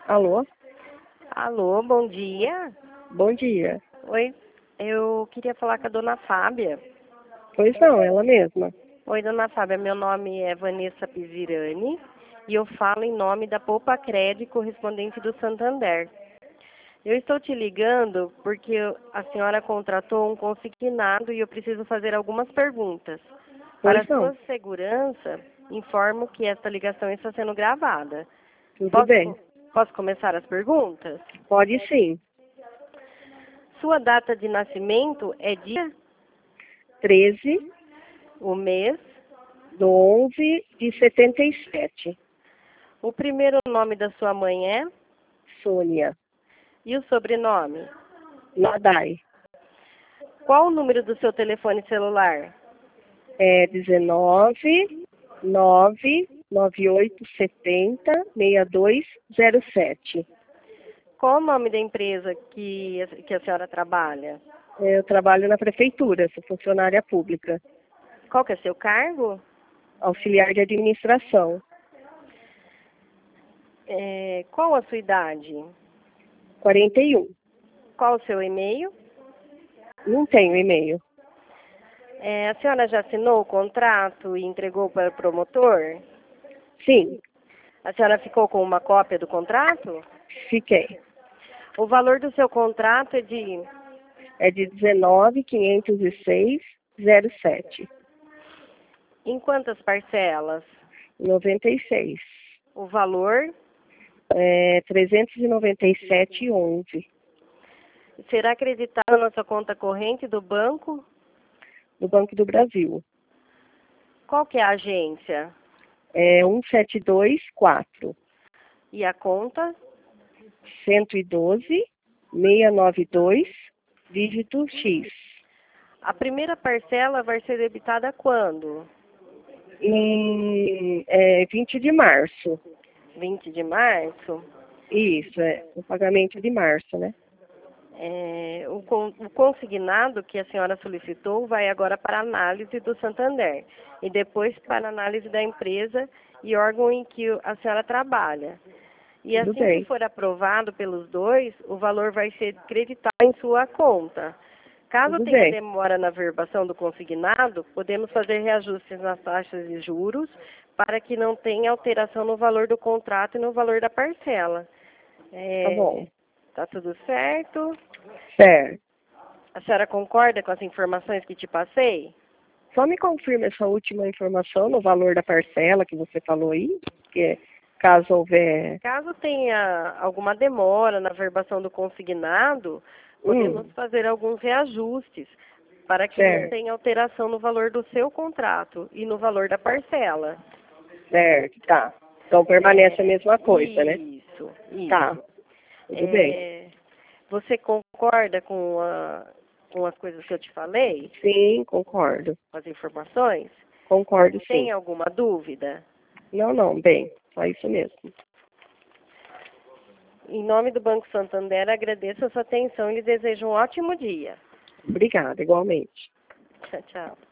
Alô? Alô, bom dia. Bom dia. Oi, eu queria falar com a dona Fábia. Pois não, ela mesma. Oi, dona Fábia, meu nome é Vanessa Pizirani e eu falo em nome da Poupa Crédito correspondente do Santander. Eu estou te ligando porque a senhora contratou um consignado e eu preciso fazer algumas perguntas. Para Pois a não. sua segurança, informo que esta ligação está sendo gravada. Tudo Posso, bem. posso começar as perguntas? Pode sim. Sua data de nascimento é dia, 13 o mês, de 11 de 77. o primeiro nome da sua mãe é Sônia. e o sobrenome. Nadai. Qual o número do seu telefone celular? É 19 9 9870 6207. Qual o nome da empresa que a senhora trabalha? Eu trabalho na prefeitura, sou funcionária pública, Qual que é seu cargo? auxiliar de administração. Qual a sua idade? 41. Qual o seu e-mail? Não tenho e-mail. A senhora já assinou o contrato e entregou para o promotor? Sim, A senhora ficou com uma cópia do contrato? fiquei. O valor do seu contrato é de É de 19.506,07. em quantas parcelas? 96. O valor É 397,11. será acreditado na sua conta corrente do banco? Do Banco do Brasil. Qual que é a agência? É 1724 E a conta? 112 692 dígito X. A primeira parcela vai ser debitada quando? Em 20 de março. 20 de março? Isso, é o pagamento de março, né? O consignado que a senhora solicitou vai agora para análise do Santander e depois para análise da empresa e órgão em que a senhora trabalha. E Tudo assim que bem. for aprovado pelos dois, o valor vai ser creditado em sua conta. Caso Tudo tenha bem. demora na verbação do consignado, podemos fazer reajustes nas taxas de juros para que não tenha alteração no valor do contrato e no valor da parcela. Tá bom. Tá tudo certo? Certo. A senhora concorda com as informações que te passei? Só me confirma essa última informação no valor da parcela que você falou aí, porque caso houver. Caso tenha alguma demora na verbação do consignado, podemos fazer alguns reajustes para que não Certo, tenha alteração no valor do seu contrato e no valor da parcela. certo, tá. Então permanece a mesma coisa, né? Isso. Tá, tudo bem. Você concorda com as coisas que eu te falei, Sim, concordo. com as informações? Concordo sim. Tem alguma dúvida? Não, bem, só isso mesmo. Em nome do Banco Santander, agradeço a sua atenção e lhe desejo um ótimo dia. Obrigada, igualmente. Tchau, tchau.